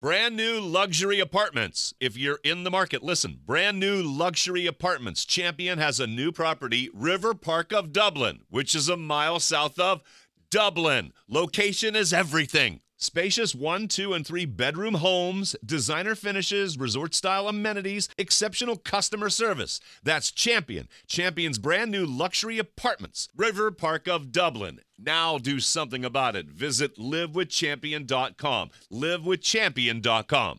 Brand new luxury apartments. If you're in the market, listen. Brand new luxury apartments. Champion has a new property, River Park of Dublin, which is a mile south of Dublin. Location is everything. Spacious 1, 2, and 3 bedroom homes, designer finishes, resort-style amenities, exceptional customer service. That's Champion. Champion's brand new luxury apartments, River Park of Dublin. Now do something about it. Visit livewithchampion.com. livewithchampion.com.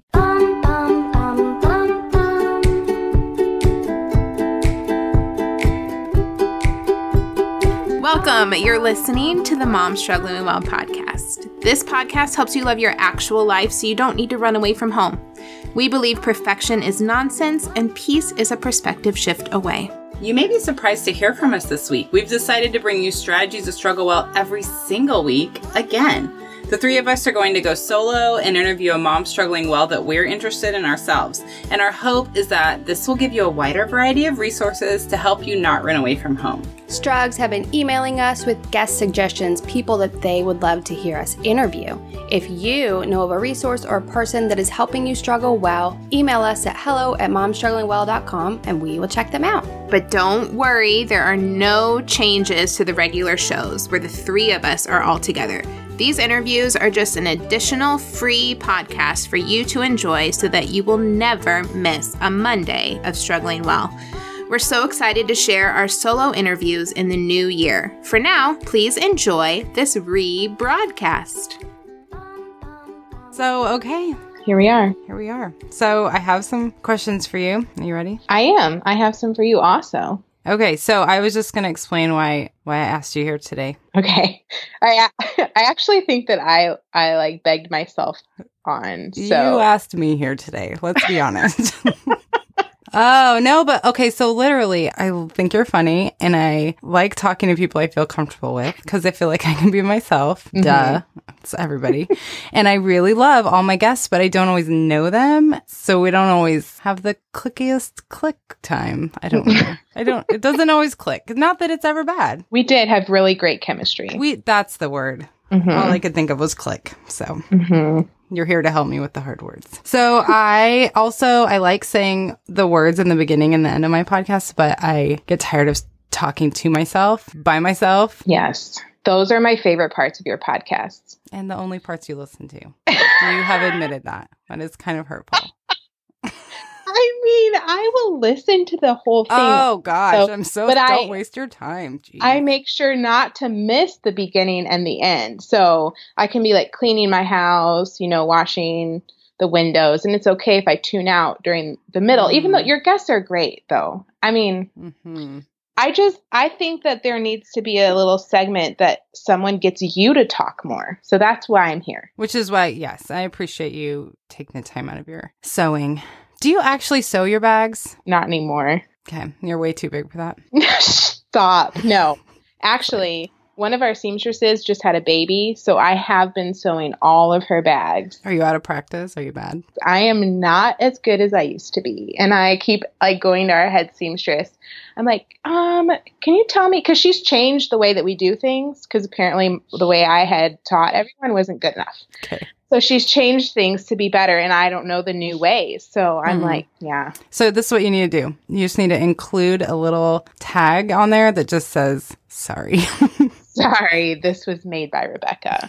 Welcome. You're listening to the Mom Struggling Well podcast. This podcast helps you love your actual life so you don't need to run away from home. We believe perfection is nonsense and peace is a perspective shift away. You may be surprised to hear from us this week. We've decided to bring you strategies to struggle well every single week again. The three of us are going to go solo and interview a mom struggling well that we're interested in ourselves. And our hope is that this will give you a wider variety of resources to help you not run away from home. Strugs have been emailing us with guest suggestions, people that they would love to hear us interview. If you know of a resource or a person that is helping you struggle well, email us at hello@momstrugglingwell.com and we will check them out. But don't worry, there are no changes to the regular shows where the three of us are all together. These interviews are just an additional free podcast for you to enjoy so that you will never miss a Monday of Struggling Well. We're so excited to share our solo interviews in the new year. For now, please enjoy this rebroadcast. So, okay. Here we are. So I have some questions for you. Are you ready? I am. I have some for you also. Okay, so I was just going to explain why I asked you here today. Okay. I actually think that I like begged myself on. So. You asked me here today. Let's be honest. Oh, no, but okay. So literally, I think you're funny and I like talking to people I feel comfortable with because I feel like I can be myself. Mm-hmm. Duh. It's everybody. And I really love all my guests, but I don't always know them. So we don't always have the clickiest click time. I don't know. It doesn't always click. Not that it's ever bad. We did have really great chemistry. That's the word. Mm-hmm. All I could think of was click. So. Mm-hmm. You're here to help me with the hard words. So I like saying the words in the beginning and the end of my podcast, but I get tired of talking to myself, by myself. Yes. Those are my favorite parts of your podcasts. And the only parts you listen to. You have admitted that. That is kind of hurtful. I mean, I will listen to the whole thing. Oh, gosh. Don't waste your time. Jeez. I make sure not to miss the beginning and the end. So I can be like cleaning my house, washing the windows. And it's okay if I tune out during the middle, even though your guests are great, though. I mean, I think that there needs to be a little segment that someone gets you to talk more. So that's why I'm here. Which is why, yes, I appreciate you taking the time out of your sewing. Do you actually sew your bags? Not anymore. Okay. You're way too big for that. Stop. No. Actually, one of our seamstresses just had a baby, so I have been sewing all of her bags. Are you out of practice? Are you bad? I am not as good as I used to be. And I keep going to our head seamstress. I'm like, can you tell me? Because she's changed the way that we do things, because apparently the way I had taught everyone wasn't good enough. Okay. So she's changed things to be better, and I don't know the new ways. So I'm like, yeah. So this is what you need to do. You just need to include a little tag on there that just says, sorry. Sorry, this was made by Rebecca.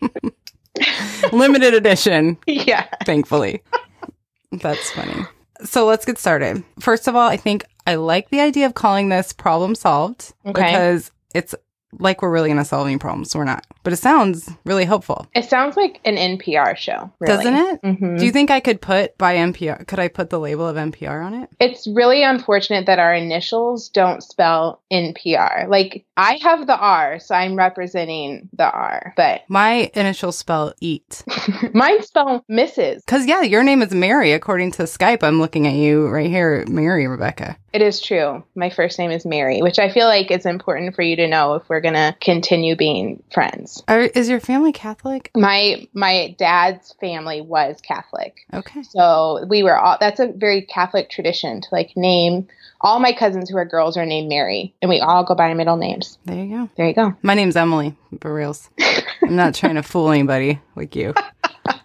Limited edition. Yeah. Thankfully. That's funny. So let's get started. First of all, I think I like the idea of calling this Problem Solved. Okay. Because it's like we're really going to solve any problems. We're not. But it sounds really hopeful. It sounds like an NPR show. Really. Doesn't it? Mm-hmm. Do you think I could put by NPR? Could I put the label of NPR on it? It's really unfortunate that our initials don't spell NPR. Like, I have the R, so I'm representing the R. But my initials spell eat. Mine spell Mrs. Because, yeah, your name is Mary. According to Skype, I'm looking at you right here, Mary Rebecca. It is true. My first name is Mary, which I feel like is important for you to know if we're going to continue being friends. Is your family Catholic? My dad's family was Catholic. Okay. So we were all, that's a very Catholic tradition to name, all my cousins who are girls are named Mary, and we all go by our middle names. There you go. There you go. My name's Emily, for reals. I'm not trying to fool anybody like you.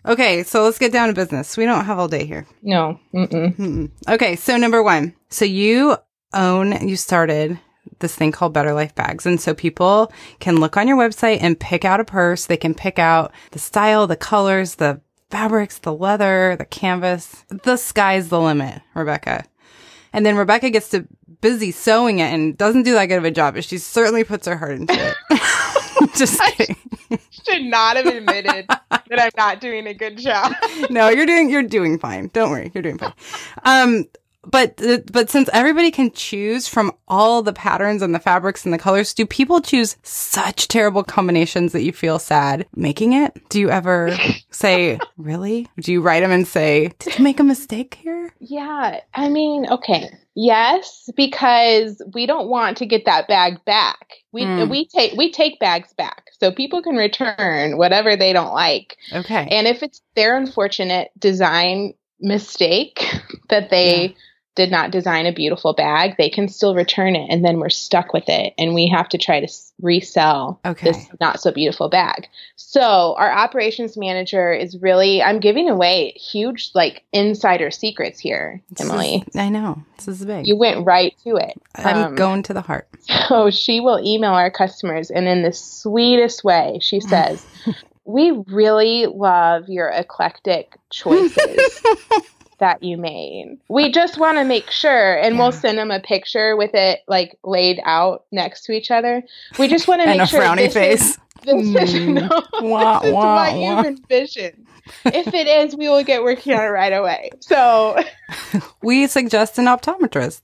Okay, so let's get down to business. We don't have all day here. No. Mm-mm. Mm-mm. Okay, so number one. So you started this thing called Better Life Bags. And so people can look on your website and pick out a purse. They can pick out the style, the colors, the fabrics, the leather, the canvas. The sky's the limit, Rebecca. And then Rebecca gets to busy sewing it and doesn't do that good of a job, but she certainly puts her heart into it. Just kidding. Should not have admitted that I'm not doing a good job. No, you're doing fine. Don't worry. You're doing fine. But since everybody can choose from all the patterns and the fabrics and the colors, do people choose such terrible combinations that you feel sad making it? Do you ever say, really? Do you write them and say, did you make a mistake here? Yeah. I mean, okay. Yes, because we don't want to get that bag back. We take bags back so people can return whatever they don't like. Okay. And if it's their unfortunate design mistake that they did not design a beautiful bag, they can still return it, and then we're stuck with it, and we have to try to resell this not so beautiful bag. So our operations manager is really, I'm giving away huge like insider secrets here, Emily. I know. This is big. You went right to it. I'm going to the heart. So she will email our customers, and in the sweetest way, she says, we really love your eclectic choices that you made. We just want to make sure, and we'll send them a picture with it like laid out next to each other. We just want to make sure. And a frowny face. This is what you've envisioned. If it is, we will get working on it right away. So we suggest an optometrist.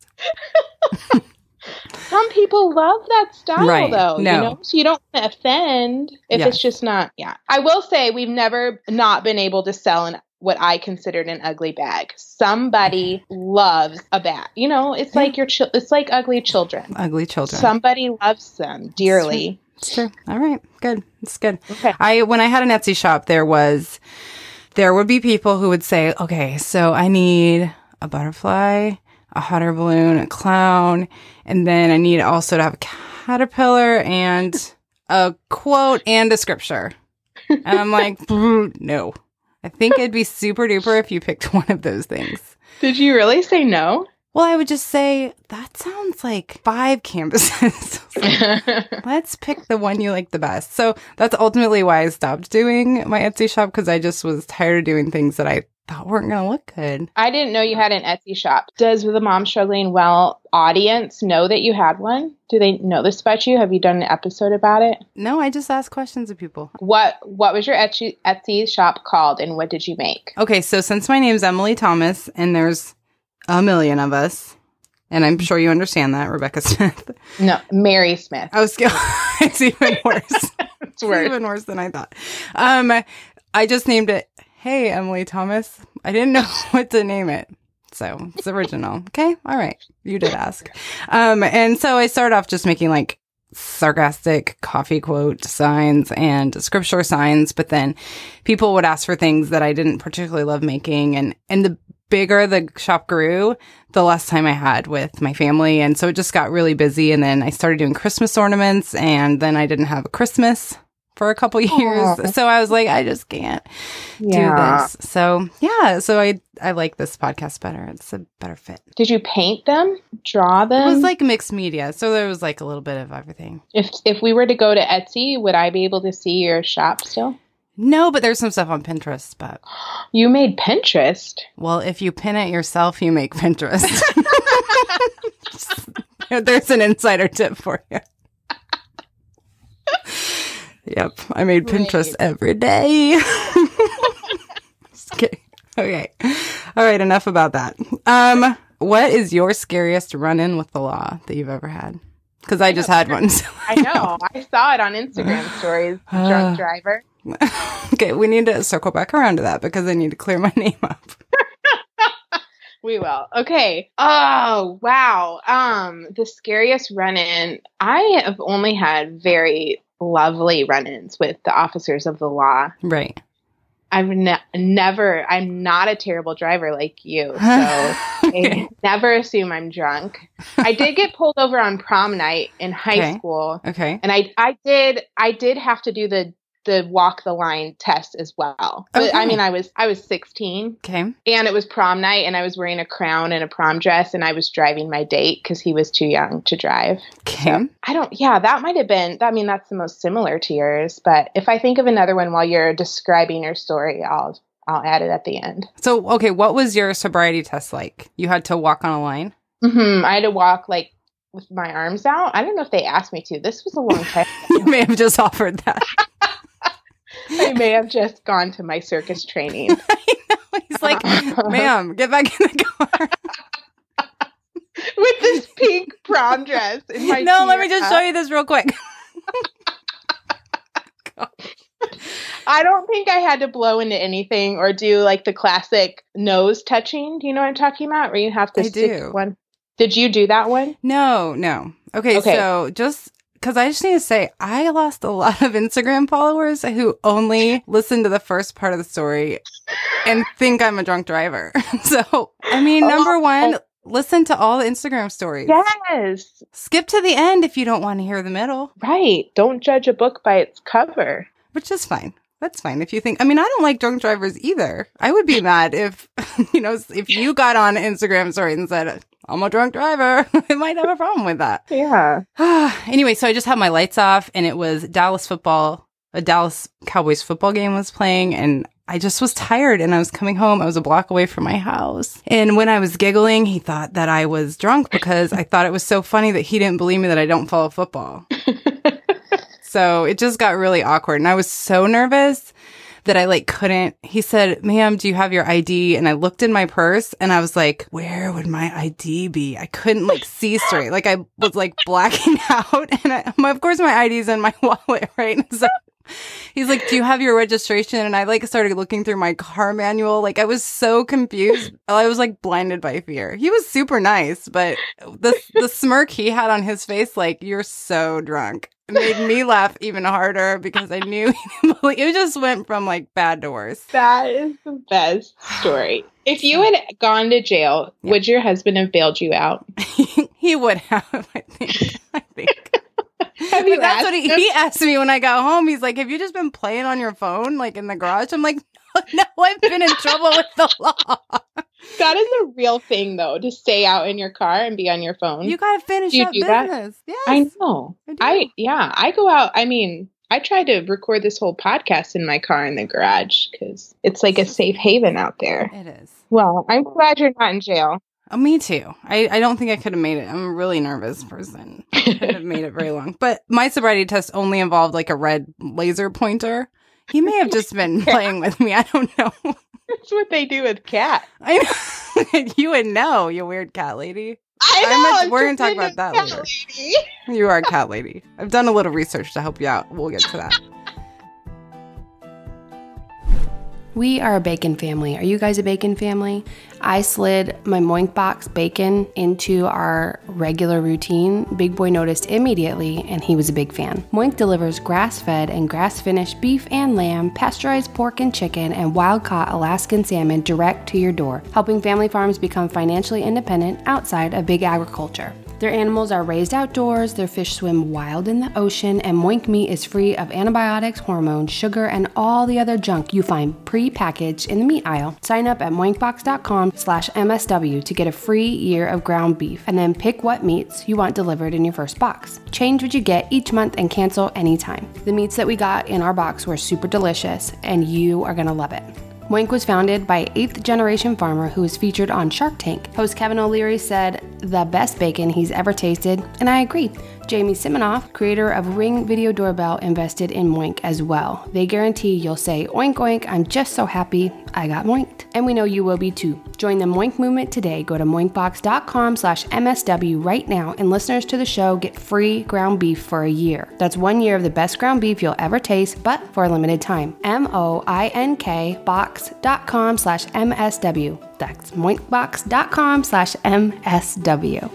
Some people love that style, though. No. You know? So you don't want to offend if it's just not. Yeah. I will say we've never not been able to sell what I considered an ugly bag. Somebody loves a bag. You know, it's like it's like ugly children. Ugly children. Somebody loves them dearly. It's true. All right. Good. It's good. Okay. When I had an Etsy shop, there would be people who would say, okay, so I need a butterfly, a hot air balloon, a clown, and then I need also to have a caterpillar and a quote and a scripture. And I'm like, no. I think it'd be super duper if you picked one of those things. Did you really say no? Well, I would just say, that sounds like 5 canvases. Let's pick the one you like the best. So that's ultimately why I stopped doing my Etsy shop, because I just was tired of doing things that I thought weren't going to look good. I didn't know you had an Etsy shop. Does the Mom Struggling Well audience know that you had one? Do they know this about you? Have you done an episode about it? No, I just ask questions of people. What was your Etsy shop called, and what did you make? Okay, so since my name's Emily Thomas, and there's a million of us, and I'm sure you understand that, Rebecca Smith. No, Mary Smith. It's even worse. It's even worse than I thought. I just named it, Hey, Emily Thomas. I didn't know what to name it. So it's original. Okay. All right. You did ask. And so I started off just making like sarcastic coffee quote signs and scripture signs, but then people would ask for things that I didn't particularly love making. And the bigger the shop grew, the less time I had with my family. And so it just got really busy. And then I started doing Christmas ornaments, and then I didn't have a Christmas for a couple years. Aww. So I was like, I just can't do this. So I like this podcast better. It's a better fit. Did you paint them? Draw them? It was like mixed media. So there was like a little bit of everything. If we were to go to Etsy, would I be able to see your shop still? No, but there's some stuff on Pinterest. But you made Pinterest? Well, if you pin it yourself, you make Pinterest. There's an insider tip for you. Yep, I made Pinterest every day. Just kidding. Okay. All right, enough about that. What is your scariest run-in with the law that you've ever had? Because I just had one. So I know. I saw it on Instagram stories. Drunk driver. Okay, we need to circle back around to that because I need to clear my name up. We will. Okay. Oh, wow. The scariest run-in. I have only had very lovely run-ins with the officers of the law. Right. I've never, I'm not a terrible driver like you, so I never assume I'm drunk. I did get pulled over on prom night in high school. Okay. And I did have to do the the walk the line test as well. But Okay. I mean, I was 16 Okay. and it was prom night and I was wearing a crown and a prom dress and I was driving my date because he was too young to drive. Okay. That might have been, I mean, that's the most similar to yours. But if I think of another one while you're describing your story, I'll add it at the end. So, okay, what was your sobriety test like? You had to walk on a line? I had to walk like with my arms out. I don't know if they asked me to. This was a long time. You may have just offered that. I may have just gone to my circus training. I know. He's like, ma'am, get back in the car. With this pink prom dress in my No, let me just show you this real quick. I don't think I had to blow into anything or do like the classic nose touching. Do you know what I'm talking about? Where you have to I stick do. one. Did you do that one? No. Okay, so just because I just need to say, I lost a lot of Instagram followers who only listen to the first part of the story and think I'm a drunk driver. So, I mean, number one, listen to all the Instagram stories. Yes. Skip to the end if you don't want to hear the middle, Right. Don't judge a book by its cover. which is fine. That's fine. If you think, I mean, I don't like drunk drivers either. I would be mad if, if you got on Instagram story and said, I'm a drunk driver. I might have a problem with that. Yeah. Anyway, so I just had my lights off and it was Dallas Cowboys football game was playing and I just was tired and I was coming home. I was a block away from my house. And when I was giggling, he thought that I was drunk because I thought it was so funny that he didn't believe me that I don't follow football. So it just got really awkward. And I was so nervous that I couldn't. He said, ma'am, do you have your ID? And I looked in my purse and I was like, where would my ID be? I couldn't see straight. I was blacking out. And of course my ID is in my wallet, right? So he's like, do you have your registration? And I started looking through my car manual. I was so confused. I was blinded by fear. He was super nice, but the smirk he had on his face, you're so drunk. It made me laugh even harder because I knew he didn't believe. It just went from bad to worse. That is the best story. If you had gone to jail, would your husband have bailed you out? He would have, I think. Have you That's what asked him? he asked me when I got home. He's like, have you just been playing on your phone in the garage? I'm like, no, I've been in trouble with the law. That is a real thing, though, to stay out in your car and be on your phone. You got to finish Do you up do that? business. Yes. I know. I do. I go out. I mean, I tried to record this whole podcast in my car in the garage because it's like a safe haven out there. It is. Well, I'm glad you're not in jail. Oh, me too. I don't think I could have made it. I'm a really nervous person. I couldn't have made it very long. But my sobriety test only involved a red laser pointer. He may have just been playing with me. I don't know. That's what they do with cats. I know. You would know, you weird cat lady. I know. We're going to talk about that later. Lady. You are a cat lady. I've done a little research to help you out. We'll get to that. We are a bacon family. Are you guys a bacon family? I slid my Moink Box bacon into our regular routine. Big Boy noticed immediately, and he was a big fan. Moink delivers grass-fed and grass-finished beef and lamb, pasteurized pork and chicken, and wild-caught Alaskan salmon direct to your door, helping family farms become financially independent outside of big agriculture. Their animals are raised outdoors, their fish swim wild in the ocean, and Moink meat is free of antibiotics, hormones, sugar, and all the other junk you find pre-packaged in the meat aisle. Sign up at moinkbox.com/MSW to get a free year of ground beef, and then pick what meats you want delivered in your first box. Change what you get each month and cancel anytime. The meats that we got in our box were super delicious, and you are gonna love it. Moink was founded by an 8th-generation farmer who was featured on Shark Tank. Host Kevin O'Leary said, the best bacon he's ever tasted, and I agree. Jamie Siminoff, creator of Ring Video Doorbell, invested in Moink as well. They guarantee you'll say, oink oink, I'm just so happy I got moinked. And we know you will be too. Join the Moink movement today. Go to moinkbox.com/MSW right now, and listeners to the show get free ground beef for a year. That's 1 year of the best ground beef you'll ever taste, but for a limited time. MOINK box.com/MSW. That's moinkbox.com/MSW.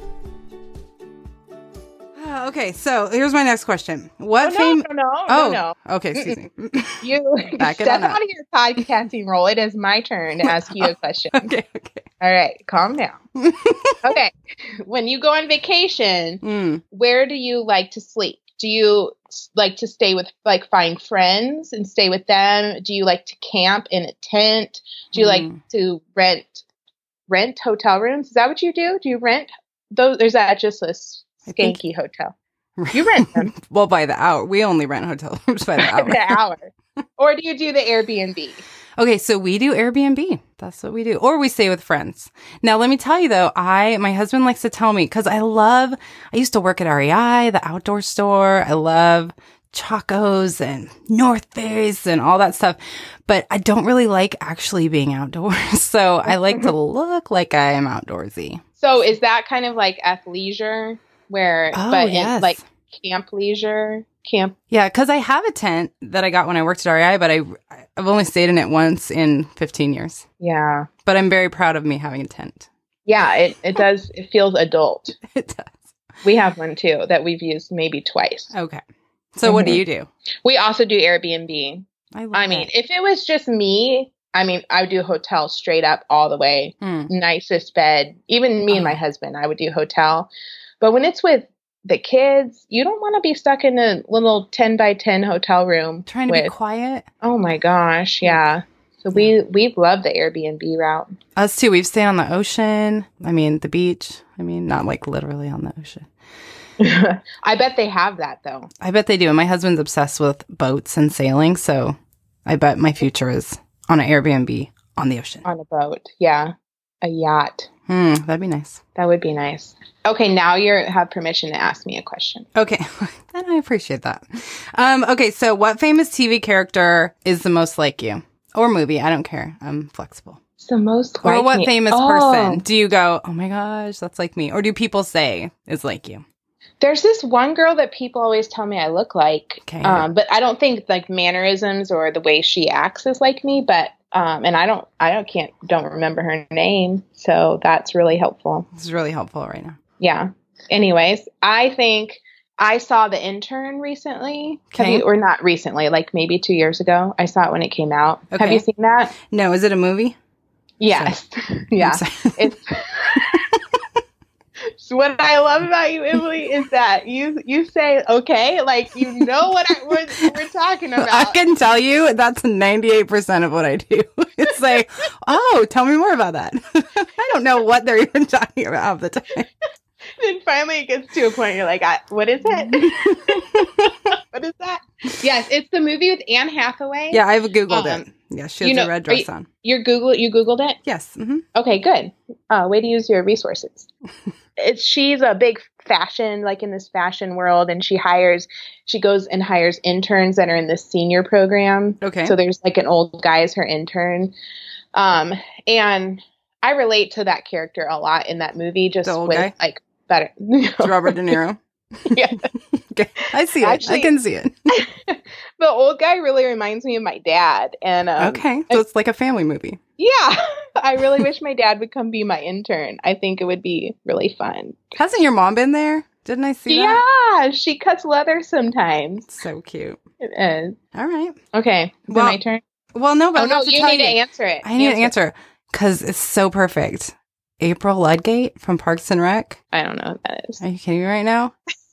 Okay, so here's my next question. What No. Okay, excuse me. You Back it step on up. out of your podcasting role. It is my turn to ask you a question. Okay. All right, calm down. Okay, when you go on vacation, where do you like to sleep? Do you like to stay with, like, find friends and stay with them? Do you like to camp in a tent? Do you like to rent hotel rooms? Is that what you do? Do you rent those? Or is that just a skanky hotel? You rent them. Well, by the hour. We only rent hotel rooms by the hour. The hour. Or do you do the Airbnb? Okay, so we do Airbnb. That's what we do. Or we stay with friends. Now, let me tell you though, my husband likes to tell me, because I used to work at REI, the outdoor store. I love Chacos and North Face and all that stuff. But I don't really like actually being outdoors. So I like to look like I am outdoorsy. So is that kind of like athleisure in like camp leisure? Yeah, because I have a tent that I got when I worked at REI, but I've only stayed in it once in 15 years. Yeah. But I'm very proud of me having a tent. Yeah, it does. It feels adult. It does. We have one too that we've used maybe twice. Okay. So what do you do? We also do Airbnb. I mean, if it was just me, I would do hotel straight up all the way. Nicest bed. Even me and my husband, I would do hotel. But when it's with the kids, you don't want to be stuck in a little 10 by 10 hotel room. Trying to be quiet. Oh my gosh. Yeah. So we've loved the Airbnb route. Us too. We've stayed on the ocean. The beach. Not like literally on the ocean. I bet they have that though. I bet they do. And my husband's obsessed with boats and sailing. So I bet my future is on an Airbnb on the ocean. On a boat. Yeah. A yacht. That'd be nice. That would be nice. Okay, now you have permission to ask me a question. Okay, and I appreciate that. Okay, so what famous TV character is the most like you? Or movie, I don't care. I'm flexible. It's the most like Or what me. famous person do you go, oh my gosh, that's like me? Or do people say is like you? There's this one girl that people always tell me I look like. Okay. But I don't think like mannerisms or the way she acts is like me, but and I don't remember her name, so that's really helpful. This is really helpful right now. Yeah. Anyways, I think I saw The Intern recently. Okay. Or not recently, like maybe 2 years ago. I saw it when it came out. Okay. Have you seen that? No, is it a movie? Yes. Yeah. It's so what I love about you, Emily, is that you say okay, like you know what we're talking about. I can tell you that's 98% of what I do. It's like, oh, tell me more about that. I don't know what they're even talking about half the time. Then finally it gets to a point you're like, what is it? What is that? Yes, it's the movie with Anne Hathaway. Yeah, I've Googled it. Yeah, she has a red dress on. You Googled it? Yes. Mm-hmm. Okay, good. Way to use your resources. She's a big fashion, like in this fashion world, and she goes and hires interns that are in this senior program. Okay. So there's like an old guy as her intern. And I relate to that character a lot in that movie, just the old with guy? like better. Robert De Niro. Yeah. Okay. I see it. Actually, I can see it. The old guy really reminds me of my dad. And okay. So it's like a family movie. Yeah. I really wish my dad would come be my intern. I think it would be really fun. Hasn't your mom been there? Didn't I see that? Yeah. She cuts leather sometimes. So cute. It is. All right. Okay. Is it my turn? Well, no, but oh, no, you need to answer it. I need to answer because it's so perfect. April Ludgate from Parks and Rec. I don't know what that is. Are you kidding me right now?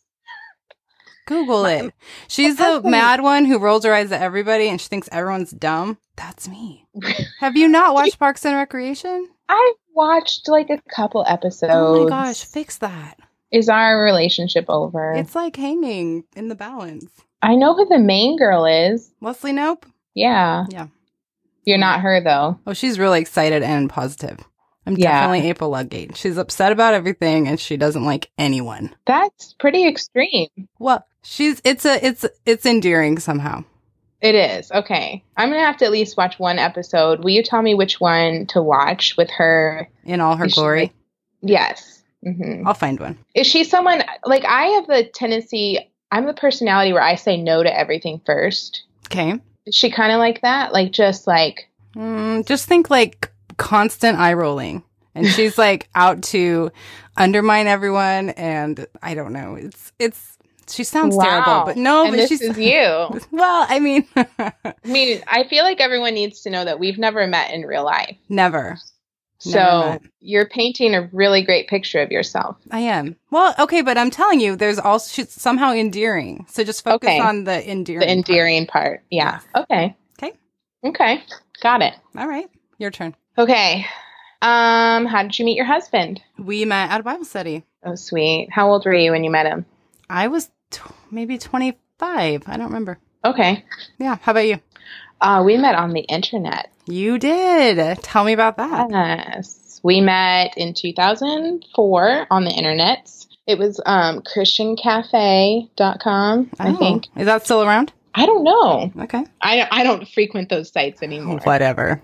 Google it. She's the mad one who rolls her eyes at everybody and she thinks everyone's dumb. That's me. Have you not watched Parks and Recreation? I've watched like a couple episodes. Oh my gosh, fix that. Is our relationship over? It's like hanging in the balance. I know who the main girl is. Leslie Knope? Yeah. Yeah. You're not her though. Oh, she's really excited and positive. I'm definitely April Ludgate. She's upset about everything and she doesn't like anyone. That's pretty extreme. Well, it's endearing somehow. It is. Okay. I'm going to have to at least watch one episode. Will you tell me which one to watch with her? In all her glory? Yes. Mm-hmm. I'll find one. Is she someone, like I have the tendency, I'm the personality where I say no to everything first. Okay. Is she kind of like that? Like just like. Just think like constant eye rolling. And she's like out to undermine everyone. And I don't know. She sounds terrible, but no, and but this is you. Well, I mean, I feel like everyone needs to know that we've never met in real life. Never. Never So met. you're painting a really great picture of yourself. I am. Well, okay, but I'm telling you, there's also she's somehow endearing. So just focus Okay. on the endearing. The endearing part. Yeah. Okay. Okay. Okay. Got it. All right. Your turn. Okay. How did you meet your husband? We met at a Bible study. Oh, sweet. How old were you when you met him? I was maybe 25. I don't remember. Okay. Yeah. How about you? We met on the internet. You did. Tell me about that. Yes. We met in 2004 on the internet. It was christiancafe.com, I think. Is that still around? I don't know. Okay. I don't frequent those sites anymore. Whatever.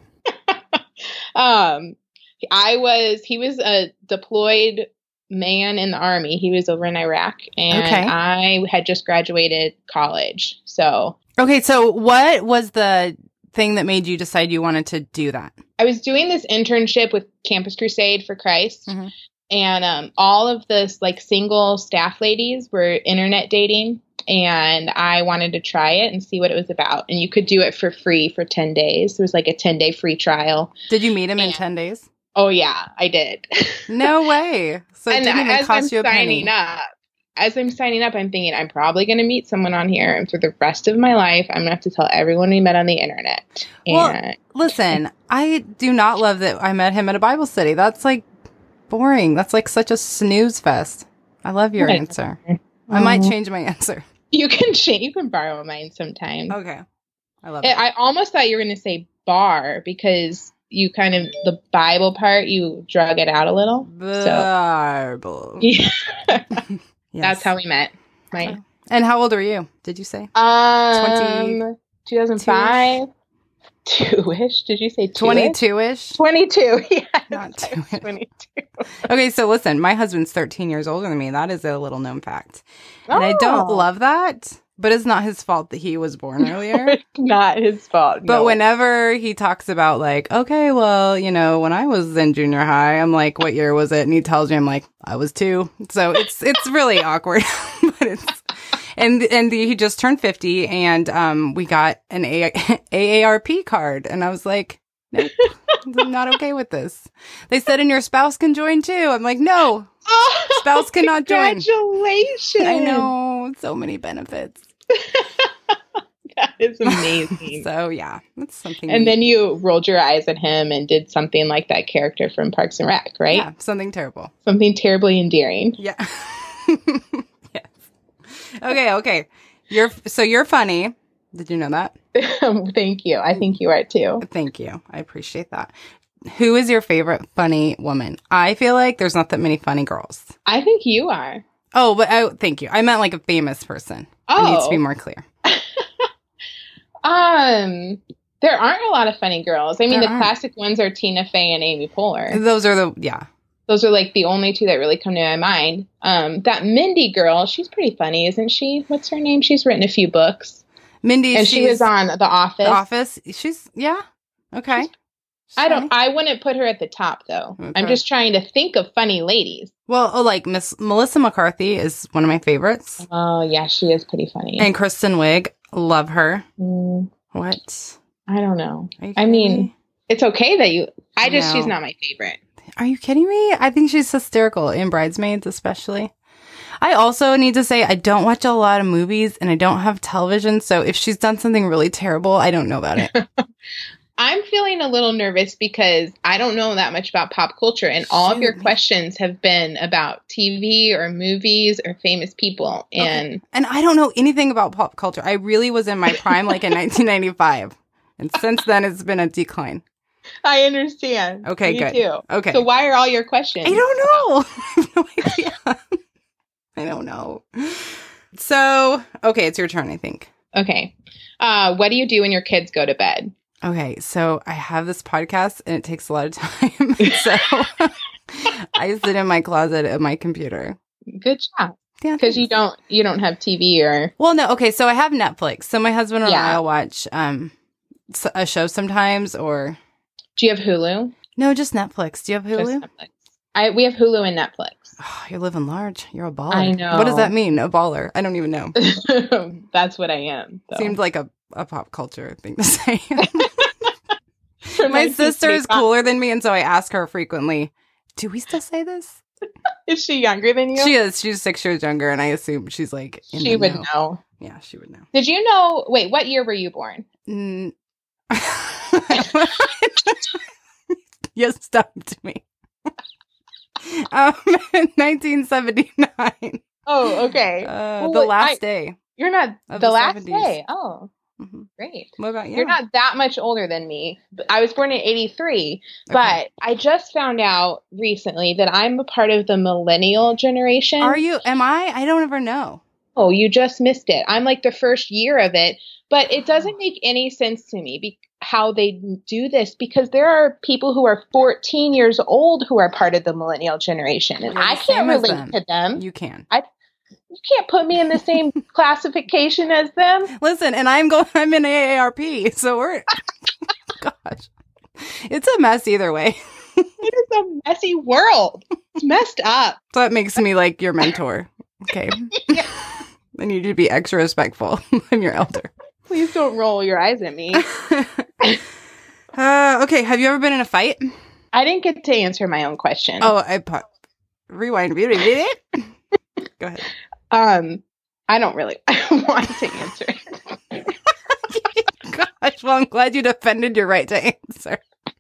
He was a deployed man in the army. He was over in Iraq, and Okay. I had just graduated college. So Okay. So what was the thing that made you decide you wanted to do that? I was doing this internship with Campus Crusade for Christ. Mhm. And all of this like single staff ladies were internet dating, and I wanted to try it and see what it was about. And you could do it for free for 10 days. There was like a 10-day free trial. Did you meet him in And- 10 days? Oh yeah, I did. No way. So it And didn't even as I'm cost you a penny. signing up, I'm thinking I'm probably going to meet someone on here, and for the rest of my life, I'm going to have to tell everyone we met on the internet. Well, And Listen, I do not love that I met him at a Bible study. That's like boring. That's like such a snooze fest. I love your Right. answer. I might change my answer. you can borrow mine sometime. Okay. I love it. I almost thought you were going to say bar because you kind of the Bible part you drug it out a little. Bible. Yeah, Yes. that's how we met. Right. And how old are you? Did you say? 2005. Two-ish? Did you say two-ish? 22-ish? 22. Yeah. Not two-ish. 22. Okay, so listen, my husband's 13 years older than me. That is a little known fact. And I don't Oh. love that, but it's not his fault that he was born earlier. It's not his fault. But no. whenever he talks about like, okay, well, when I was in junior high, I'm like, what year was it? And he tells me, I'm like, I was 2. So it's really awkward, but it's, and he just turned 50 and, we got an AARP card. And I was like, nope, I'm not okay with this. They said, and your spouse can join too. I'm like, no, Oh, spouse cannot join. Congratulations. I know, so many benefits. That is amazing. So yeah, that's something. And then you rolled your eyes at him and did something like that character from Parks and Rec, right? Yeah, something terrible. Something terribly endearing. Yeah. Yes. Okay. You're funny. Did you know that? Thank you. I think you are too. Thank you. I appreciate that. Who is your favorite funny woman? I feel like there's not that many funny girls. I think you are. Oh, but thank you. I meant like a famous person. It needs to be more clear. There aren't a lot of funny girls. I mean, There the aren't. classic ones are Tina Fey and Amy Poehler. Those are yeah. Those are like the only two that really come to my mind. That Mindy girl, she's pretty funny, isn't she? What's her name? She's written a few books. Mindy, And she was on The Office. The Office. She's okay. I wouldn't put her at the top though. Okay. I'm just trying to think of funny ladies. Well, like Miss Melissa McCarthy is one of my favorites, Oh yeah, she is pretty funny. and Kristen Wiig, love her. Mm, What? I don't know. Are you I kidding mean, me? it's okay that you. She's No. not my favorite. Are you kidding me? I think she's hysterical in Bridesmaids, especially. I also need to say I don't watch a lot of movies and I don't have television, so if she's done something really terrible, I don't know about it. I'm feeling a little nervous because I don't know that much about pop culture, and all of your Shoot. questions have been about TV or movies or famous people. And And I don't know anything about pop culture. I really was in my prime like in 1995. And since then, it's been a decline. I understand. Okay, Me good. Too. Okay. So why are all your questions? I don't know. I have no idea. I don't know. So, okay, it's your turn, I think. Okay. What do you do when your kids go to bed? Okay, so I have this podcast and it takes a lot of time. So I sit in my closet at my computer. Good job. Yeah, Because you don't have TV or Well, no, okay, so I have Netflix. So my husband and Yeah. I will watch a show sometimes, or do you have Hulu? no, just Netflix. Do you have Just Hulu? Netflix. We have Hulu and Netflix. Oh, you're living large. You're a baller. I know. What does that mean? A baller? I don't even know. That's what I am. So. Seems like a pop culture thing to say. My sister is 1975. cooler than me, and so I ask her frequently, do we still say this? Is she younger than you? She is. She's 6 years younger, and I assume she's like in She the would know. know. Yeah, she would know. Did you know? Wait, what year were you born? Mm. You stumped me. 1979. Oh, okay. The Well, last day. You're not of the the last 70s. day. Oh, Mhm. great. What about you? You're not that much older than me. I was born in 83, but I just found out recently that I'm a part of the millennial generation. Are you? Am I? I don't ever know. Oh, you just missed it. I'm like the first year of it, but it doesn't make any sense to me how they do this, because there are people who are 14 years old who are part of the millennial generation, and You're the I can't same as relate them. to them. You can. You can't put me in the same classification as them. Listen, and I'm in AARP, so we're gosh. It's a mess either way. It is a messy world. It's messed up. So that makes me like your mentor. Okay. Yeah. I need you to be extra respectful. I'm your elder. Please don't roll your eyes at me. Okay. Have you ever been in a fight? I didn't get to answer my own question. Oh, rewind. Go ahead. I don't really want to answer it. Gosh, well, I'm glad you defended your right to answer.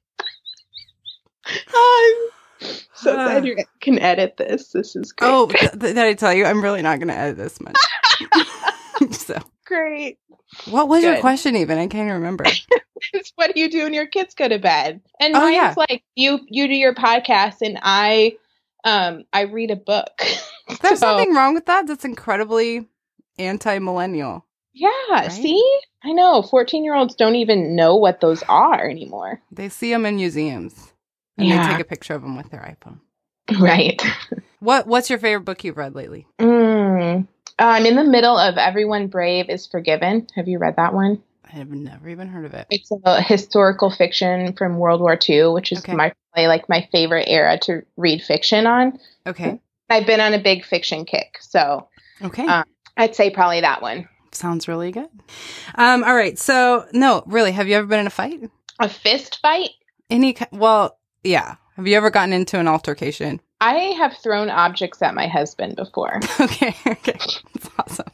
I'm so glad you can edit this. This is great. Oh, did I tell you? I'm really not going to edit this much. So, Great. what was your Good. question even? I can't even remember. It's what do you do when your kids go to bed? And Oh, mine's yeah. like you do your podcast and I read a book. There's So- nothing wrong with that. That's incredibly anti-millennial. Yeah, Right? see? I know. 14-year-olds don't even know what those are anymore. They see them in museums, and Yeah. they take a picture of them with their iPhone. Right. What's your favorite book you've read lately? I'm in the middle of Everyone Brave is Forgiven. Have you read that one? I have never even heard of it. It's a historical fiction from World War II, which is Okay. my favorite era to read fiction on. Okay. I've been on a big fiction kick, so Okay. I'd say probably that one. Sounds really good. All right. So, no, really, have you ever been in a fight? A fist fight? Well, yeah. Have you ever gotten into an altercation? I have thrown objects at my husband before. Okay. That's awesome.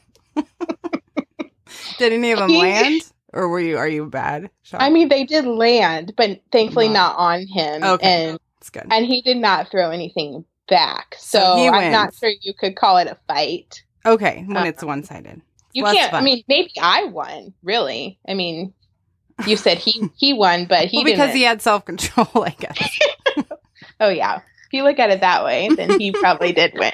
Did any of them land? Or are you bad? Sean? I mean, they did land, but thankfully not on him. Okay. That's good. And he did not throw anything back. So So he I'm not wins. sure you could call it a fight. Okay. When it's one-sided. You Less can't. fun. I mean, maybe I won. Really. I mean, you said he won, but he because didn't. he had self-control, I guess. Oh yeah. If you look at it that way, then he probably did win.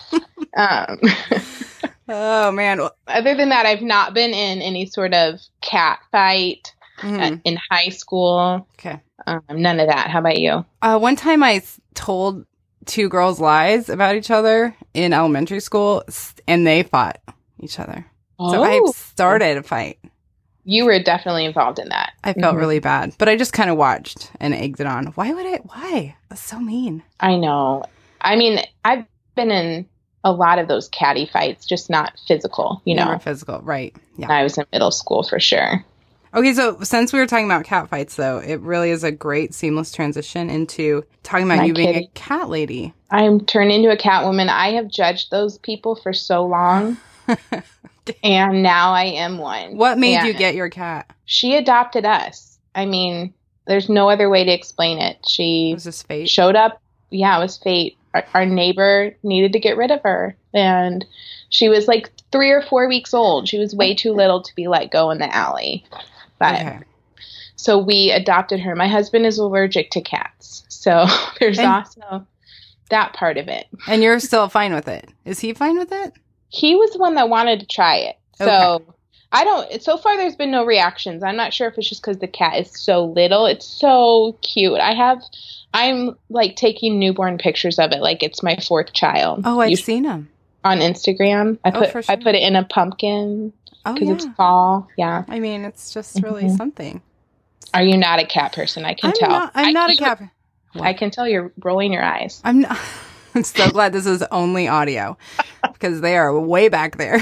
Oh, man. Other than that, I've not been in any sort of cat fight Mhm. in high school. Okay. None of that. How about you? One time I told two girls lies about each other in elementary school, and they fought each other. So I started a fight. You were definitely involved in that. I felt Mhm. really bad, but I just kind of watched and egged it on. Why? That's so mean. I know. I mean, I've been in a lot of those catty fights, just not physical, Never physical. Right. Yeah. I was in middle school for sure. Okay, so since we were talking about cat fights, though, it really is a great seamless transition into talking about My you being a kitty. cat lady. I'm turned into a cat woman. I have judged those people for so long, and now I am one. What made you And get your cat? She adopted us. I mean, there's no other way to explain it. She Was this fate? showed up. Yeah, it was fate. Our neighbor needed to get rid of her, and she was like 3 or 4 weeks old. She was way too little to be let go in the alley. But Okay. so we adopted her. My husband is allergic to cats, so there's And- also that part of it. And you're still fine with it. Is he fine with it? He was the one that wanted to try it. So Okay. I don't, so far there's been no reactions. I'm not sure if it's just because the cat is so little. It's so cute. I'm like taking newborn pictures of it like it's my 4th child. Oh, I've seen him. On Instagram. I Oh, for sure. put it in a pumpkin Oh, because yeah. it's fall. Yeah. I mean, it's just really something. Are you not a cat person? I can tell. I'm not a cat. I can tell you're rolling your eyes. I'm not. I'm so glad this is only audio because they are way back there.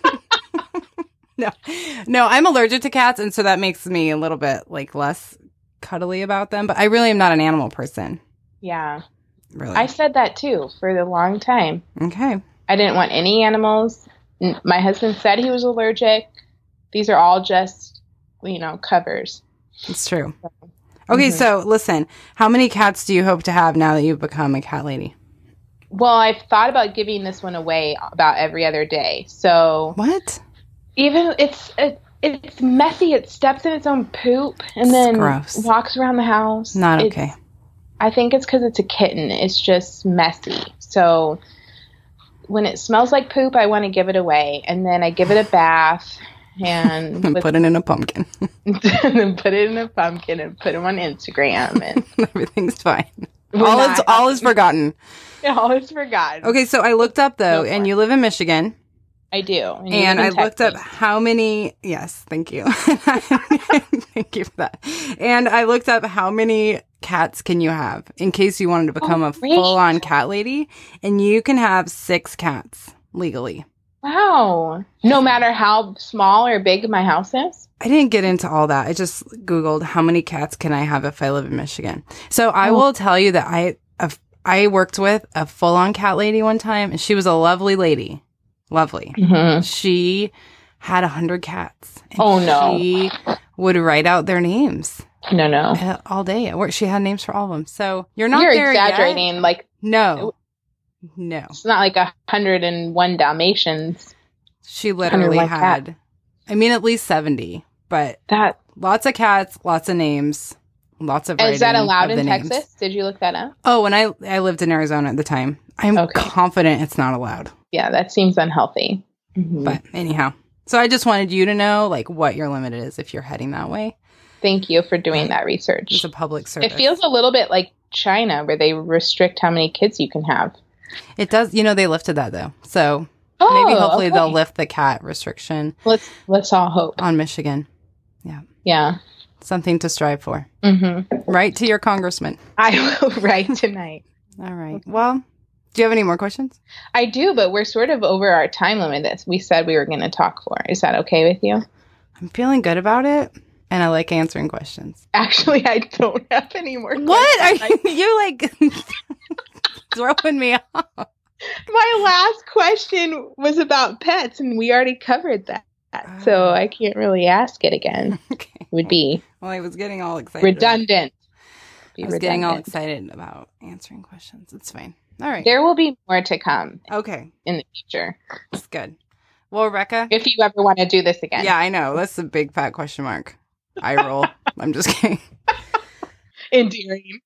No, I'm allergic to cats, and so that makes me a little bit like less cuddly about them, but I really am not an animal person. Yeah. Really. I said that too for a long time. Okay. I didn't want any animals. My husband said he was allergic. These are all just, covers. It's true. Okay, so listen, how many cats do you hope to have now that you've become a cat lady? Well, I've thought about giving this one away about every other day. So What? even it's messy. It steps in its own poop and then gross. walks around the house. Not okay. I think it's because it's a kitten. It's just messy. So when it smells like poop, I want to give it away, and then I give it a bath and Put it in a pumpkin. and then put it in a pumpkin and put him on Instagram, and Everything's fine. All is forgotten. all is forgotten. Okay, so I looked up though, and you live in Michigan. I do. And, And I looked up how many, yes, thank you. Thank you for that. And I looked up how many cats can you have in case you wanted to become a great. full-on cat lady. And you can have 6 cats legally. Wow. No matter how small or big my house is? I didn't get into all that. I just Googled how many cats can I have if I live in Michigan. So I will tell you that I worked with a full-on cat lady one time, and she was a lovely lady. Lovely. Mm-hmm. She had 100 cats. And Oh, no. She would write out their names No. all day at work. She had names for all of them. So you're not You're there exaggerating. yet. Like, No. it's not like 101 Dalmatians. She literally 101 had, at least 70. But That lots of cats, lots of names, lots of is that writing allowed of the in names. Texas? Did you look that up? Oh, and I lived in Arizona at the time. I'm Okay. confident it's not allowed. Yeah, that seems unhealthy. Mhm. But anyhow. So I just wanted you to know what your limit is if you're heading that way. Thank you for doing that research. It's a public service. It feels a little bit like China, where they restrict how many kids you can have. It does. They lifted that though. So maybe hopefully okay. they'll lift the cat restriction Let's all hope. on Michigan. Yeah. Something to strive for. Mm-hmm. Write to your congressman. I will write tonight. All right. Well, do you have any more questions? I do, but we're sort of over our time limit that we said we were going to talk for. Is that okay with you? I'm feeling good about it, and I like answering questions. Actually, I don't have any more questions. What? Are you throwing me off? My last question was about pets, and we already covered that. So I can't really ask it again. Okay. It would be Well, I was getting all excited. redundant. I was getting all excited about answering questions. It's fine. All right. There will be more to come Okay. in the future. It's good. Well, Rebecca. If you ever want to do this again. Yeah, I know. That's a big fat question mark. I roll. I'm just kidding. Endearing.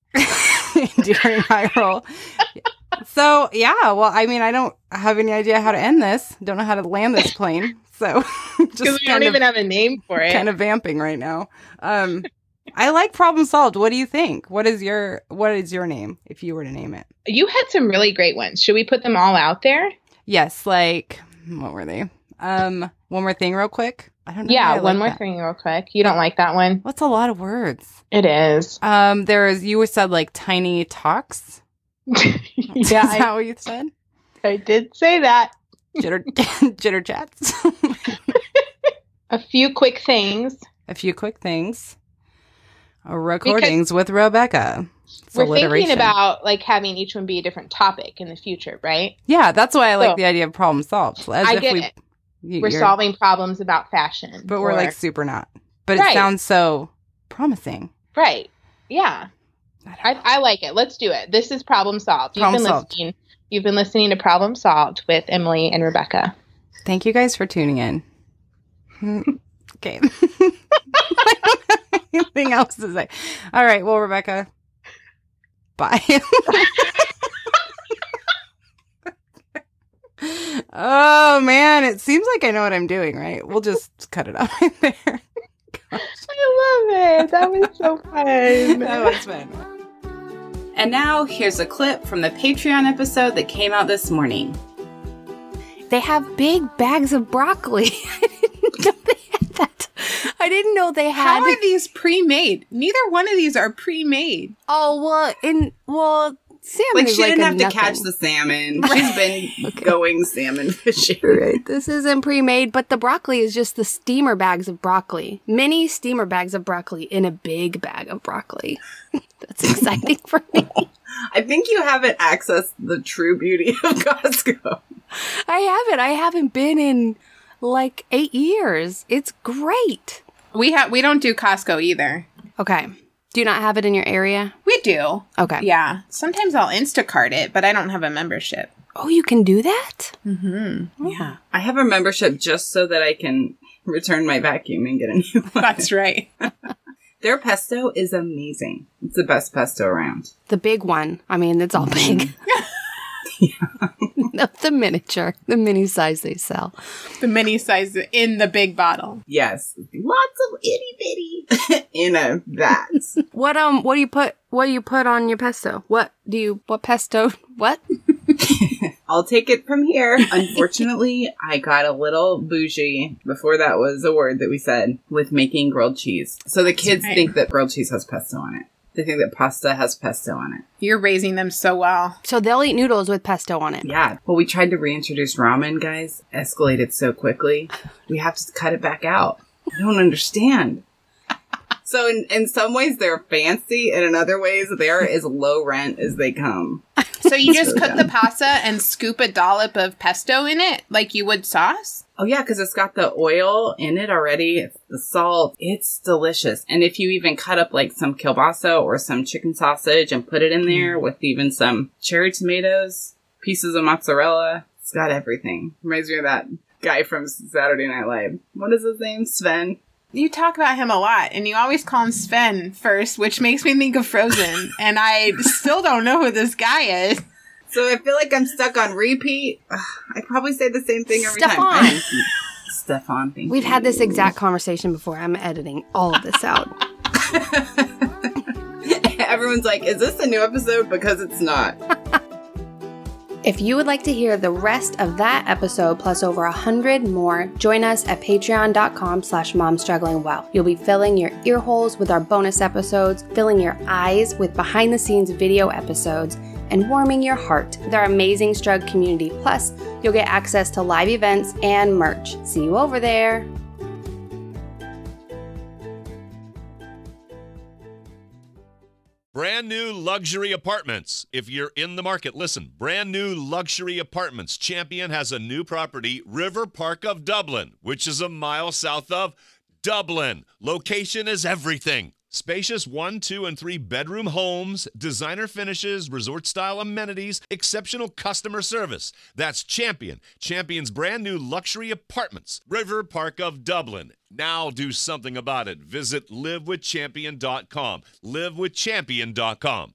During eye roll. So, yeah. Well, I don't have any idea how to end this. Don't know how to land this plane. So, Because we don't even have a name for it. kind of vamping right now. I like problem solved. What do you think? What is your name if you were to name it? You had some really great ones. Should we put them all out there? Yes, what were they? One more thing real quick. I don't know. Yeah, one more thing real quick. You don't like that one? What's a lot of words? It is. You said tiny talks. Is Yeah, that what you said? I did say that. Jitter chats. A few quick things. A few quick things. Recordings with Rebecca. It's We're thinking alliteration. about having each one be a different topic in the future, right? Yeah, that's why I like So, the idea of problem solved. As I if get we, it. you- We're you're- solving problems about fashion. but we're or- super not. But it Right. sounds so promising. right. Yeah. I like it. Let's do it. This is problem solved. Problem solved. You've been listening to Problem Solved with Emily and Rebecca. Thank you guys for tuning in. Okay. I don't have anything else to say. All right. Well, Rebecca, bye. Oh, man. It seems like I know what I'm doing, right? We'll just cut it off right there. I love it. That was so fun. That was fun. And now here's a clip from the Patreon episode that came out this morning. They have big bags of broccoli. I didn't know they had that. I didn't know they had. How are these pre-made? Neither one of these are pre-made. Oh, well, Salmon Like, is she didn't a have to nothing. catch the salmon. She's been going salmon fishing. Right. This isn't pre-made, but the broccoli is just the steamer bags of broccoli. Mini steamer bags of broccoli in a big bag of broccoli. That's exciting for me. I think you haven't accessed the true beauty of Costco. I haven't been in like 8 years. It's great. We don't do Costco either. Okay. Do you not have it in your area? We do. Okay. Yeah. Sometimes I'll Instacart it, but I don't have a membership. Oh, you can do that? Yeah. I have a membership just so that I can return my vacuum and get a new one. That's right. Their pesto is amazing. It's the best pesto around. The big one. I mean, it's all big. No, the miniature. The mini size they sell. The mini size in the big bottle. Yes. Lots of itty bitty in a vat. What do you put on your pesto? What pesto? What? I'll take it from here. Unfortunately, I got a little bougie, before that was a word that we said, with making grilled cheese. So the kids think that grilled cheese has pesto on it. They think that pasta has pesto on it. You're raising them so well. So they'll eat noodles with pesto on it. Yeah. Well, we tried to reintroduce ramen, guys. Escalated so quickly. We have to cut it back out. I don't understand. So in some ways they're fancy, and in other ways they're as low rent as they come. So you just really cook the pasta and scoop a dollop of pesto in it like you would sauce? Oh yeah, because it's got the oil in it already. It's the salt. It's delicious. And if you even cut up like some kielbasa or some chicken sausage and put it in there with even some cherry tomatoes, pieces of mozzarella, it's got everything. Reminds me of that guy from Saturday Night Live. What is his name? Sven? You talk about him a lot, and you always call him Sven first, which makes me think of Frozen, and I still don't know who this guy is. So I feel like I'm stuck on repeat. I probably say the same thing every Stefan. time. Stefan, thank We've you. had this exact conversation before. I'm editing all of this out. Everyone's like, is this a new episode? Because it's not. If you would like to hear the rest of that episode plus over 100 more, join us at patreon.com/momstrugglingwell. You'll be filling your ear holes with our bonus episodes, filling your eyes with behind-the-scenes video episodes, and warming your heart with our amazing Strug community. Plus, you'll get access to live events and merch. See you over there. Brand new luxury apartments. If you're in the market, listen. Brand new luxury apartments. Champion has a new property, River Park of Dublin, which is a mile south of Dublin. Location is everything. Spacious 1, 2, and 3 bedroom homes, designer finishes, resort-style amenities, exceptional customer service. That's Champion. Champion's brand new luxury apartments, River Park of Dublin. Now do something about it. Visit livewithchampion.com. Livewithchampion.com.